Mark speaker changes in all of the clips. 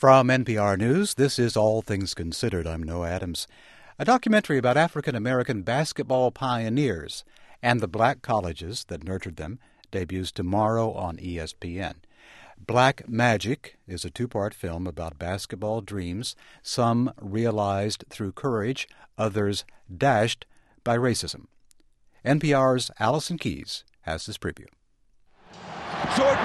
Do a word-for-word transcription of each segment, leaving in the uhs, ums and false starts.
Speaker 1: From N P R News, this is All Things Considered. I'm Noah Adams. A documentary about African-American basketball pioneers and the black colleges that nurtured them debuts tomorrow on E S P N. Black Magic is a two-part film about basketball dreams, some realized through courage, others dashed by racism. N P R's Allison Keyes has this preview.
Speaker 2: Jordan,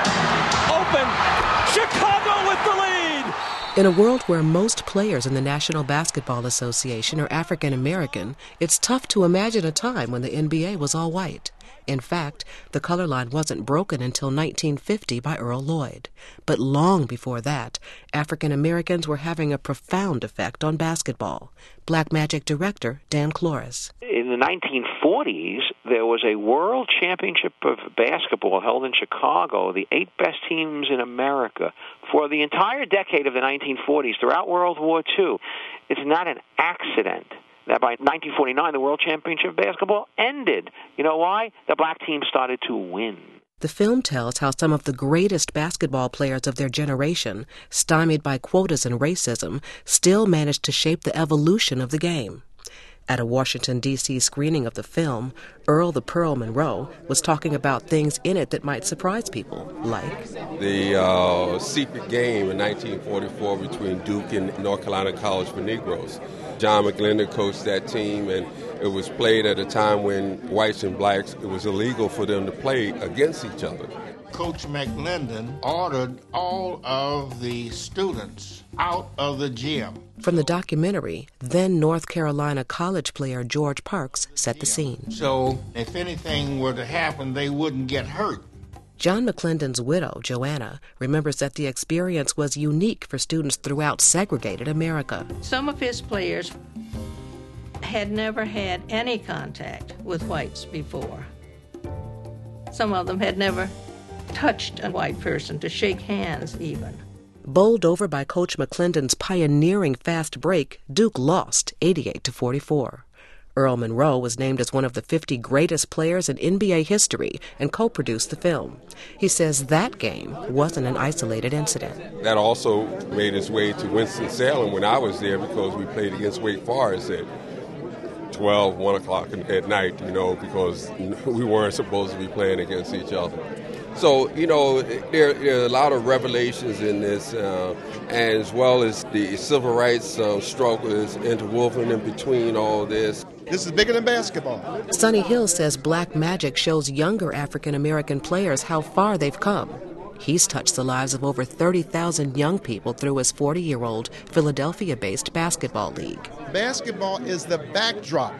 Speaker 2: open, Chicago with the lead!
Speaker 3: In a world where most players in the National Basketball Association are African American, it's tough to imagine a time when the N B A was all white. In fact, the color line wasn't broken until nineteen fifty by Earl Lloyd. But long before that, African Americans were having a profound effect on basketball. Black Magic director Dan Klores.
Speaker 4: In the nineteen forties, there was a world championship of basketball held in Chicago, the eight best teams in America. For the entire decade of the nineteen forties, throughout World War Two, it's not an accident that by nineteen forty-nine, the World Championship of Basketball ended. You know why? The black team started to win.
Speaker 3: The film tells how some of the greatest basketball players of their generation, stymied by quotas and racism, still managed to shape the evolution of the game. At a Washington, D C screening of the film, Earl the Pearl Monroe was talking about things in it that might surprise people, like
Speaker 5: the uh, secret game in nineteen forty-four between Duke and North Carolina College for Negroes. John McGlendon coached that team, and it was played at a time when whites and blacks, it was illegal for them to play against each other.
Speaker 6: Coach McGlendon ordered all of the students out of the gym.
Speaker 3: From the documentary, then North Carolina college player George Parks set the scene.
Speaker 6: So if anything were to happen, they wouldn't get hurt.
Speaker 3: John McGlendon's widow, Joanna, remembers that the experience was unique for students throughout segregated America.
Speaker 7: Some of his players had never had any contact with whites before. Some of them had never touched a white person, to shake hands even.
Speaker 3: Bowled over by Coach McGlendon's pioneering fast break, Duke lost eighty-eight to forty-four. Earl Monroe was named as one of the fifty greatest players in N B A history and co-produced the film. He says that game wasn't an isolated incident.
Speaker 5: That also made its way to Winston-Salem when I was there, because we played against Wake Forest at twelve, one o'clock at night, you know, because we weren't supposed to be playing against each other. So, you know, there, there are a lot of revelations in this, uh, as well as the civil rights uh, struggle is interwoven in between all this.
Speaker 8: This is bigger than basketball.
Speaker 3: Sonny Hill says Black Magic shows younger African-American players how far they've come. He's touched the lives of over thirty thousand young people through his forty-year-old Philadelphia-based basketball league.
Speaker 8: Basketball is the backdrop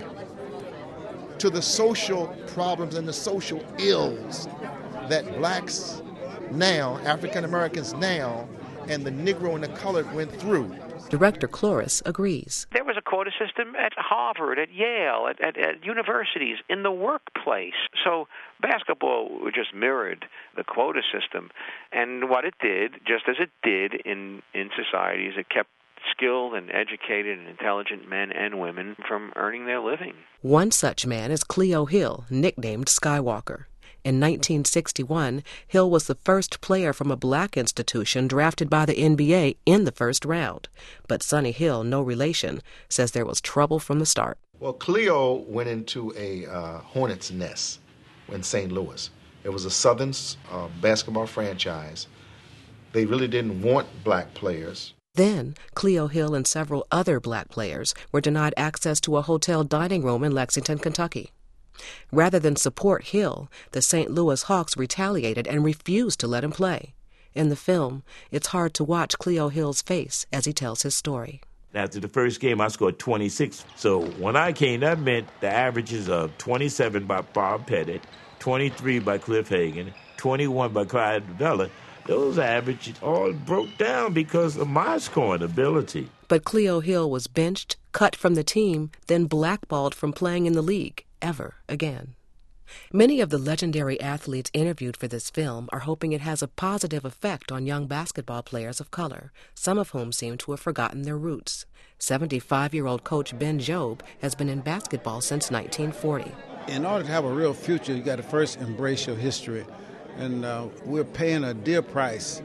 Speaker 8: to the social problems and the social ills that blacks now, African Americans now, and the Negro and the colored went through.
Speaker 3: Director Klores agrees.
Speaker 4: There was a quota system at Harvard, at Yale, at, at, at universities, in the workplace. So basketball just mirrored the quota system. And what it did, just as it did in, in societies, it kept skilled and educated and intelligent men and women from earning their living.
Speaker 3: One such man is Cleo Hill, nicknamed Skywalker. In nineteen sixty-one, Hill was the first player from a black institution drafted by the N B A in the first round. But Sonny Hill, no relation, says there was trouble from the start.
Speaker 8: Well, Cleo went into a uh, hornet's nest in Saint Louis. It was a Southern uh, basketball franchise. They really didn't want black players.
Speaker 3: Then, Cleo Hill and several other black players were denied access to a hotel dining room in Lexington, Kentucky. Rather than support Hill, the Saint Louis Hawks retaliated and refused to let him play. In the film, it's hard to watch Cleo Hill's face as he tells his story.
Speaker 9: After the first game, I scored twenty-six. So when I came, that meant the averages of twenty-seven by Bob Pettit, twenty-three by Cliff Hagan, twenty-one by Clyde Vela. Those averages all broke down because of my scoring ability.
Speaker 3: But Cleo Hill was benched, cut from the team, then blackballed from playing in the league ever again. Many of the legendary athletes interviewed for this film are hoping it has a positive effect on young basketball players of color, some of whom seem to have forgotten their roots. seventy-five-year-old coach Ben Jobe has been in basketball since nineteen forty.
Speaker 10: In order to have a real future, you got to first embrace your history. And uh, we're paying a dear price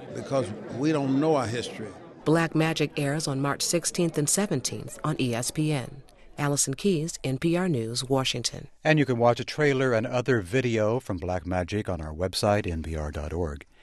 Speaker 10: because we don't know our history.
Speaker 3: Black Magic airs on March sixteenth and seventeenth on E S P N. Allison Keyes, N P R News, Washington.
Speaker 1: And you can watch a trailer and other video from Black Magic on our website, N P R dot org.